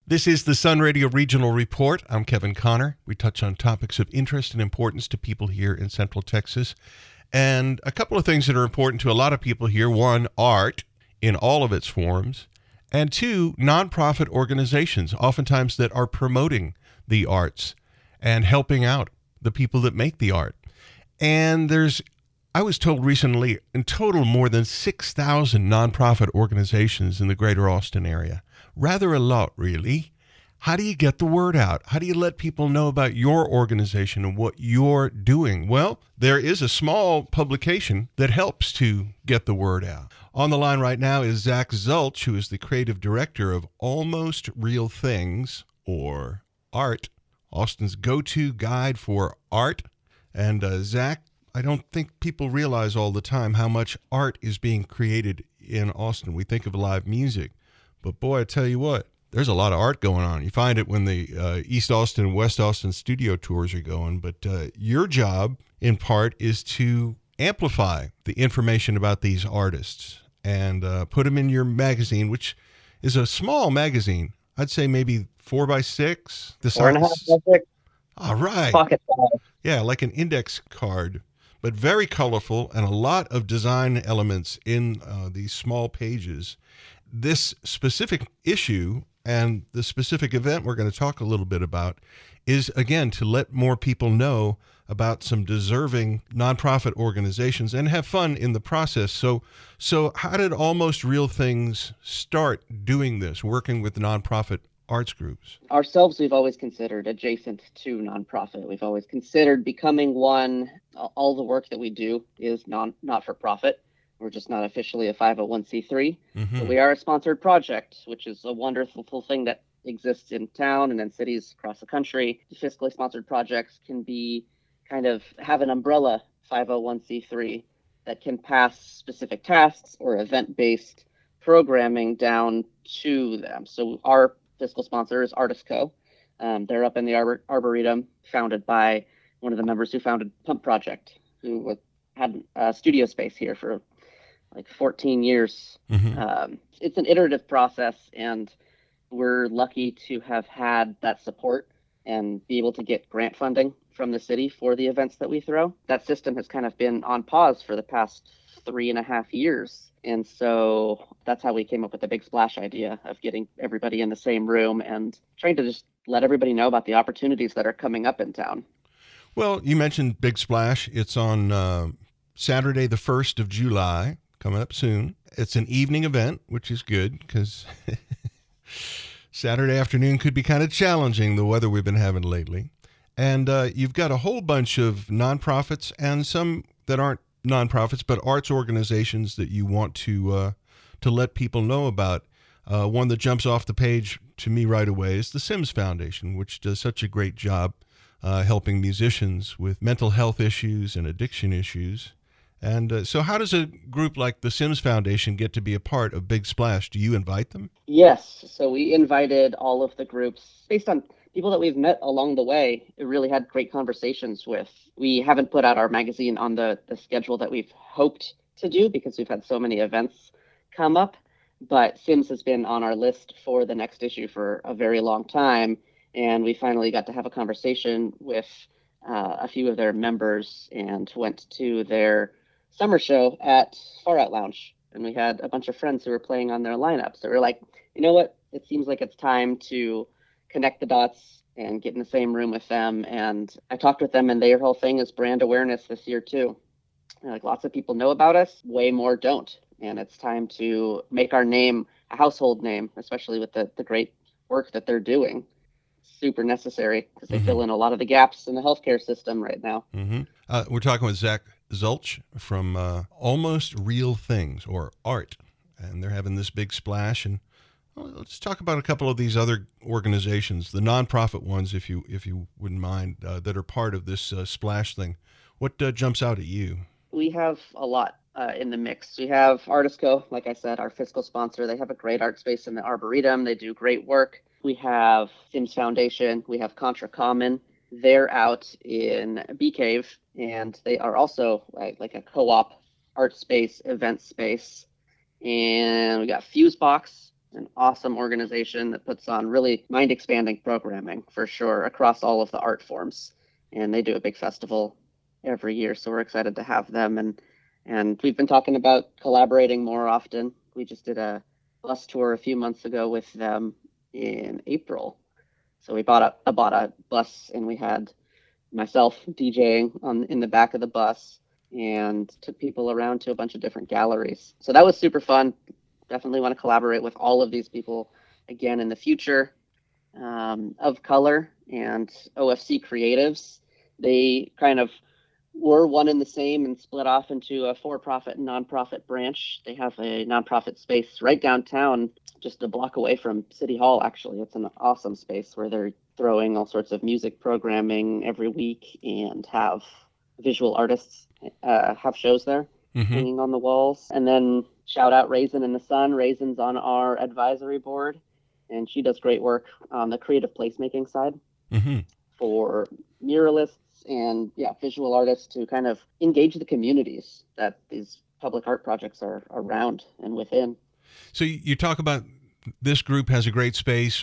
This is the Sun Radio Regional Report. I'm Kevin Connor. We touch on topics of interest and importance to people here in Central Texas. And a couple of things that are important to a lot of people here. One, art in all of its forms. And two, nonprofit organizations, oftentimes that are promoting the arts and helping out the people that make the art. And I was told recently, in total, more than 6,000 nonprofit organizations in the greater Austin area. Rather a lot, really. How do you get the word out? How do you let people know about your organization and what you're doing? Well, there is a small publication that helps to get the word out. On the line right now is Zach Zulch, who is the creative director of Almost Real Things, or ART, Austin's go-to guide for art. And Zach, I don't think people realize all the time how much art is being created in Austin. We think of live music, but boy, I tell you what, there's a lot of art going on. You find it when the East Austin and West Austin studio tours are going, but your job, in part, is to amplify the information about these artists and put them in your magazine, which is a small magazine. I'd say maybe 4x6. The 4.5x6. All right. Pocket size. Yeah, like an index card, but very colorful and a lot of design elements in these small pages. This specific issue and the specific event we're going to talk a little bit about is, again, to let more people know about some deserving nonprofit organizations and have fun in the process. So how did Almost Real Things start doing this, working with nonprofit arts groups? Ourselves, we've always considered adjacent to nonprofit. We've always considered becoming one. All the work that we do is not for profit. We're just not officially a 501c3, but we are a sponsored project, which is a wonderful thing that exists in town and in cities across the country. Fiscally sponsored projects can be have an umbrella 501c3 that can pass specific tasks or event-based programming down to them. So our fiscal sponsor is Artist Co. They're up in the Arboretum, founded by one of the members who founded Pump Project, who had a studio space here for like 14 years. It's an iterative process, and we're lucky to have had that support and be able to get grant funding from the city for the events that we throw. That system has kind of been on pause for the past 3.5 years. And so that's how we came up with the Big Splash idea of getting everybody in the same room and trying to just let everybody know about the opportunities that are coming up in town. Well, you mentioned Big Splash. It's on Saturday, the 1st of July, coming up soon. It's an evening event, which is good because Saturday afternoon could be kind of challenging, the weather we've been having lately. And you've got a whole bunch of nonprofits and some that aren't nonprofits, but arts organizations that you want to let people know about. One that jumps off the page to me right away is the Sims Foundation, which does such a great job helping musicians with mental health issues and addiction issues. And so how does a group like the Sims Foundation get to be a part of Big Splash? Do you invite them? Yes. So we invited all of the groups based on people that we've met along the way. It really had great conversations with. We haven't put out our magazine on the schedule that we've hoped to do because we've had so many events come up. But Sims has been on our list for the next issue for a very long time. And we finally got to have a conversation with a few of their members and went to their summer show at Far Out Lounge. And we had a bunch of friends who were playing on their lineup. So we're like, you know what? It seems like it's time to connect the dots and get in the same room with them. And I talked with them, and their whole thing is brand awareness this year too. Like, lots of people know about us, way more don't. And it's time to make our name a household name, especially with the great work that they're doing. Super necessary because they fill in a lot of the gaps in the healthcare system right now. We're talking with Zach Zulch from Almost Real Things, or ART, and they're having this big splash. And let's talk about a couple of these other organizations, the nonprofit ones, if you wouldn't mind, that are part of this splash thing. What jumps out at you? We have a lot in the mix. We have Artist Co., like I said, our fiscal sponsor. They have a great art space in the Arboretum. They do great work. We have Sims Foundation. We have Contra Common. They're out in Bee Cave, and they are also like a co-op art space, event space. And we got Fusebox, an awesome organization that puts on really mind-expanding programming for sure across all of the art forms. And they do a big festival every year, so we're excited to have them. And we've been talking about collaborating more often. We just did a bus tour a few months ago with them in April. So we bought a bus, and we had myself DJing in the back of the bus, and took people around to a bunch of different galleries. So that was super fun. Definitely want to collaborate with all of these people again in the future. Of Color and OFC Creatives, they kind of were one and the same and split off into a for-profit and nonprofit branch. They have a nonprofit space right downtown, just a block away from City Hall, actually. It's an awesome space where they're throwing all sorts of music programming every week and have visual artists have shows there hanging on the walls. And then shout out Raisin in the Sun. Raisin's on our advisory board, and she does great work on the creative placemaking side for muralists and visual artists to kind of engage the communities that these public art projects are around and within. So you talk about this group has a great space,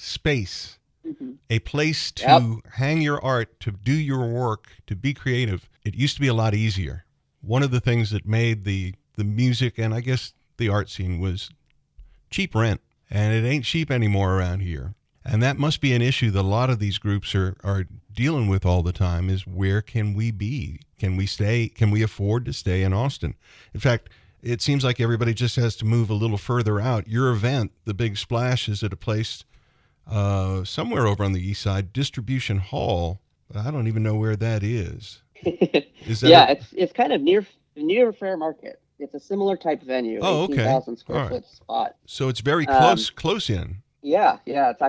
a place to hang your art, to do your work, to be creative. It used to be a lot easier. One of the things that made the music and I guess the art scene was cheap rent, and it ain't cheap anymore around here. And that must be an issue that a lot of these groups are dealing with all the time, is where can we be? Can we stay? Can we afford to stay in Austin? In fact, it seems like everybody just has to move a little further out. Your event, the Big Splash, is at a place somewhere over on the east side, Distribution Hall. I don't even know where that is. Is that it's kind of near Fair Market. It's a similar type venue. Oh, okay. 18,000 square foot spot. So it's very close in. Yeah.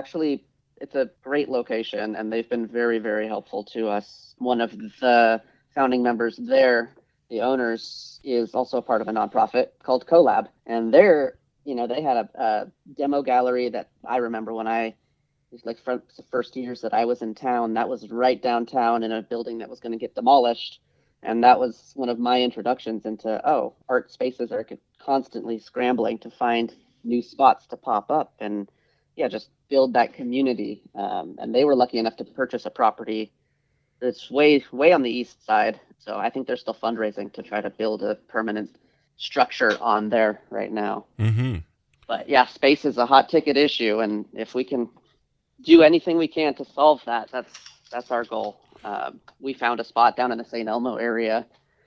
It's a great location, and they've been very, very helpful to us. One of the founding members there, the owners, is also a part of a nonprofit called CoLab, and they had a demo gallery that I remember when it was like the first years that I was in town. That was right downtown in a building that was going to get demolished. And that was one of my introductions into, art spaces are constantly scrambling to find new spots to pop up and, just build that community. And they were lucky enough to purchase a property that's way, way on the east side. So I think they're still fundraising to try to build a permanent structure on there right now. But space is a hot ticket issue. And if we can do anything we can to solve that, that's our goal. We found a spot down in the St. Elmo area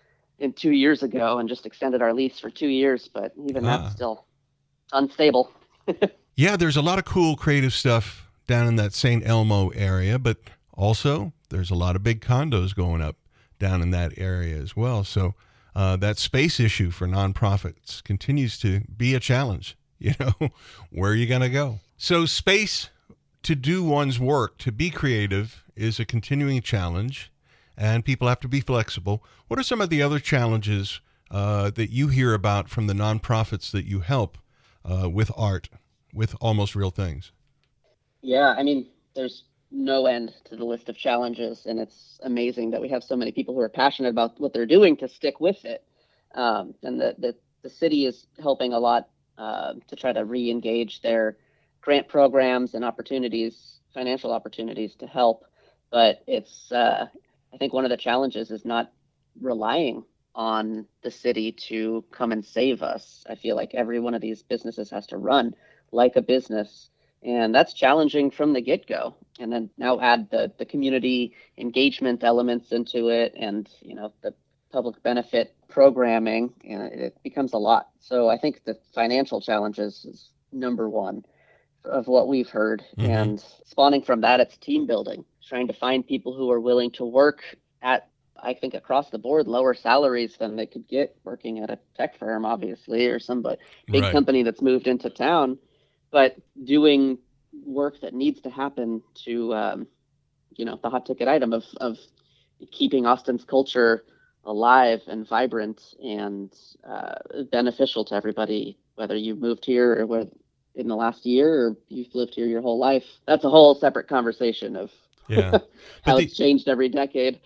2 years ago and just extended our lease for 2 years, but even that's still unstable. Yeah, there's a lot of cool creative stuff down in that St. Elmo area, but also there's a lot of big condos going up down in that area as well. So that space issue for nonprofits continues to be a challenge. Where are you going to go? So space to do one's work, to be creative, is a continuing challenge, and people have to be flexible. What are some of the other challenges that you hear about from the nonprofits that you help with art, with Almost Real Things? Yeah, there's no end to the list of challenges, and it's amazing that we have so many people who are passionate about what they're doing to stick with it. And the city is helping a lot to try to re-engage their grant programs and opportunities, financial opportunities to help. But it's, I think one of the challenges is not relying on the city to come and save us. I feel like every one of these businesses has to run like a business, and that's challenging from the get-go. And then now add the community engagement elements into it, and the public benefit programming, and it becomes a lot. So I think the financial challenges is number one of what we've heard. And spawning from that, it's team building, trying to find people who are willing to work at, I think, across the board, lower salaries than they could get working at a tech firm, obviously, or some big company that's moved into town, but doing work that needs to happen to, the hot ticket item of keeping Austin's culture alive and vibrant and beneficial to everybody, whether you moved here or whether in the last year or you've lived here your whole life. That's a whole separate conversation of how it's changed every decade.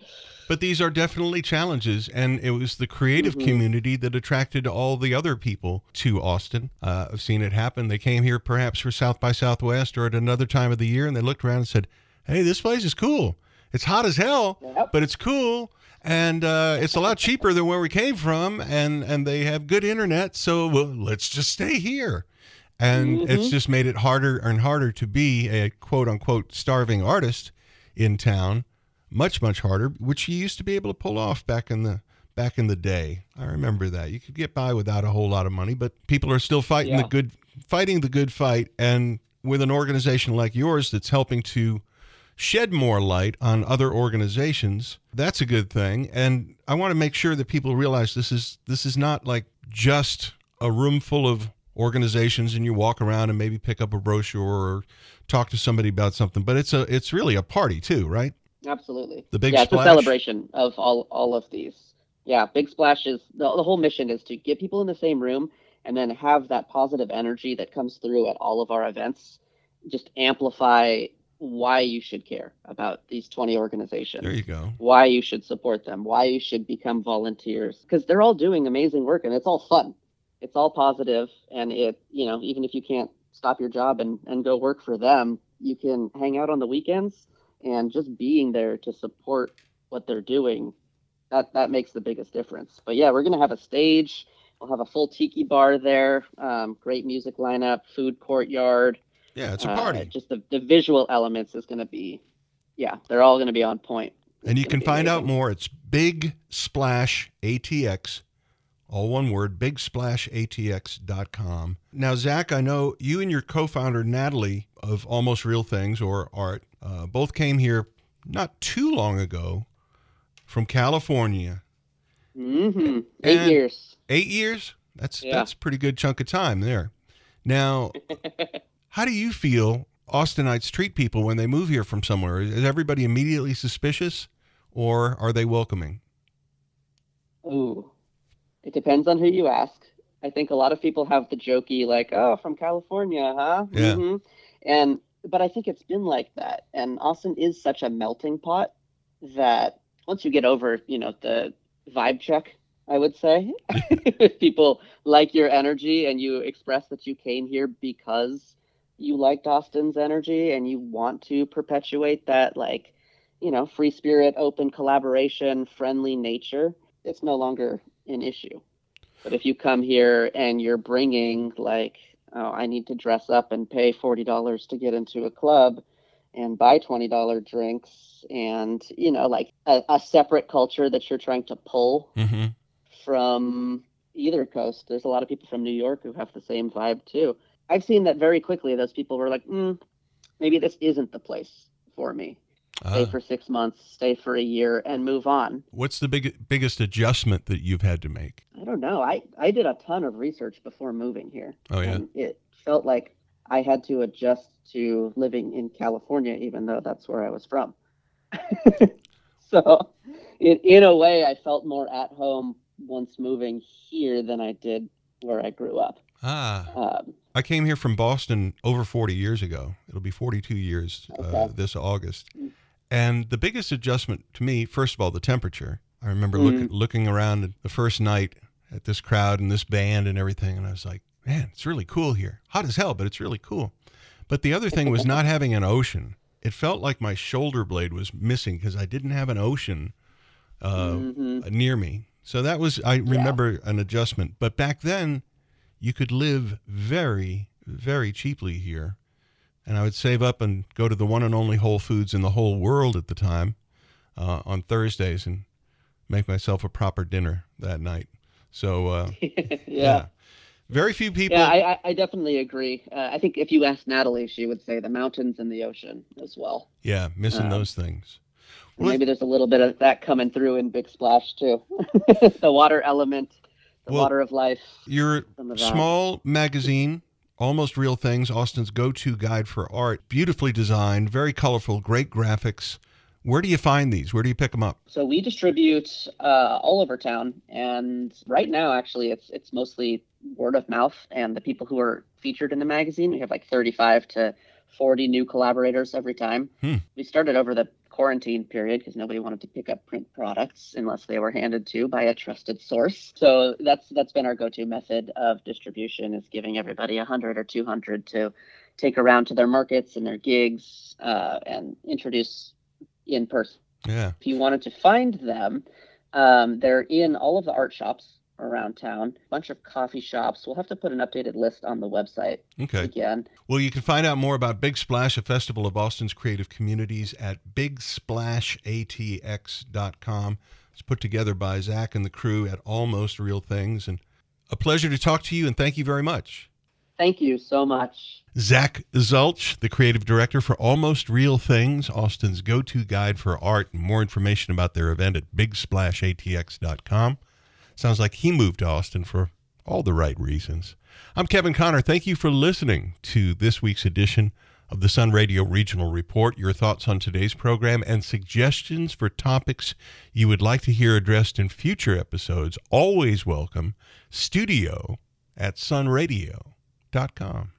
But these are definitely challenges, and it was the creative community that attracted all the other people to Austin. I've seen it happen. They came here perhaps for South by Southwest or at another time of the year, and they looked around and said, hey, this place is cool. It's hot as hell, but it's cool, and it's a lot cheaper than where we came from, and they have good internet, so let's just stay here. And it's just made it harder and harder to be a quote-unquote starving artist in town. Much, much harder, which you used to be able to pull off back in the day. I remember that. You could get by without a whole lot of money, but people are still fighting the good fight. And with an organization like yours that's helping to shed more light on other organizations, that's a good thing. And I want to make sure that people realize this is not like just a room full of organizations and you walk around and maybe pick up a brochure or talk to somebody about something, but it's really a party too, right? Absolutely. The Big Splash. It's a celebration of all of these. Yeah, Big Splash is the whole mission is to get people in the same room and then have that positive energy that comes through at all of our events. Just amplify why you should care about these 20 organizations. There you go. Why you should support them. Why you should become volunteers, because they're all doing amazing work and it's all fun. It's all positive, and even if you can't stop your job and go work for them, you can hang out on the weekends. And just being there to support what they're doing, that makes the biggest difference. But yeah, we're going to have a stage. We'll have a full tiki bar there. Great music lineup, food courtyard. Yeah, it's a party. Just the visual elements is going to be, they're all going to be on point. And you can find out more. It's Big Splash ATX, all one word, bigsplashatx.com. Now, Zach, I know you and your co-founder, Natalie, of Almost Real Things, or ART, both came here not too long ago from California. 8 years. 8 years? That's a pretty good chunk of time there. Now, how do you feel Austinites treat people when they move here from somewhere? Is everybody immediately suspicious, or are they welcoming? Ooh, it depends on who you ask. I think a lot of people have the jokey, like, oh, from California, huh? Yeah. But I think it's been like that. And Austin is such a melting pot that once you get over, the vibe check, I would say, if people like your energy and you express that you came here because you liked Austin's energy and you want to perpetuate that, free spirit, open collaboration, friendly nature, it's no longer an issue. But if you come here and you're bringing I need to dress up and pay $40 to get into a club and buy $20 drinks and, a separate culture that you're trying to pull from either coast. There's a lot of people from New York who have the same vibe too. I've seen that very quickly. Those people were like, maybe this isn't the place for me. Stay for 6 months, stay for a year, and move on. What's the biggest adjustment that you've had to make? I don't know. I did a ton of research before moving here. Oh, yeah. And it felt like I had to adjust to living in California, even though that's where I was from. So in a way, I felt more at home once moving here than I did where I grew up. I came here from Boston over 40 years ago. It'll be 42 years this August. And the biggest adjustment to me, first of all, the temperature. I remember looking around the first night at this crowd and this band and everything, and I was like, man, it's really cool here. Hot as hell, but it's really cool. But the other thing was not having an ocean. It felt like my shoulder blade was missing because I didn't have an ocean near me. So that was, I remember, an adjustment. But back then, you could live very, very cheaply here. And I would save up and go to the one and only Whole Foods in the whole world at the time on Thursdays and make myself a proper dinner that night. So, very few people. Yeah, I definitely agree. I think if you asked Natalie, she would say the mountains and the ocean as well. Yeah, missing those things. Well, maybe there's a little bit of that coming through in Big Splash, too. The water element, the water of life. Your small magazine, Almost Real Things, Austin's go-to guide for art, beautifully designed, very colorful, great graphics. Where do you find these? Where do you pick them up? So we distribute all over town, and right now, actually, it's mostly word of mouth and the people who are featured in the magazine. We have 35 to 40 new collaborators every time. We started over the quarantine period because nobody wanted to pick up print products unless they were handed to by a trusted source. So that's been our go-to method of distribution, is giving everybody 100 or 200 to take around to their markets and their gigs and introduce in person. Yeah. If you wanted to find them, they're in all of the art shops around town, a bunch of coffee shops. We'll have to put an updated list on the website again. Well, you can find out more about Big Splash, a festival of Austin's creative communities, at bigsplashatx.com. It's put together by Zach and the crew at Almost Real Things. And a pleasure to talk to you, and thank you very much. Thank you so much. Zach Zulch, the creative director for Almost Real Things, Austin's go-to guide for art, and more information about their event at bigsplashatx.com. Sounds like he moved to Austin for all the right reasons. I'm Kevin Connor. Thank you for listening to this week's edition of the Sun Radio Regional Report. Your thoughts on today's program and suggestions for topics you would like to hear addressed in future episodes, always welcome. Studio@sunradio.com.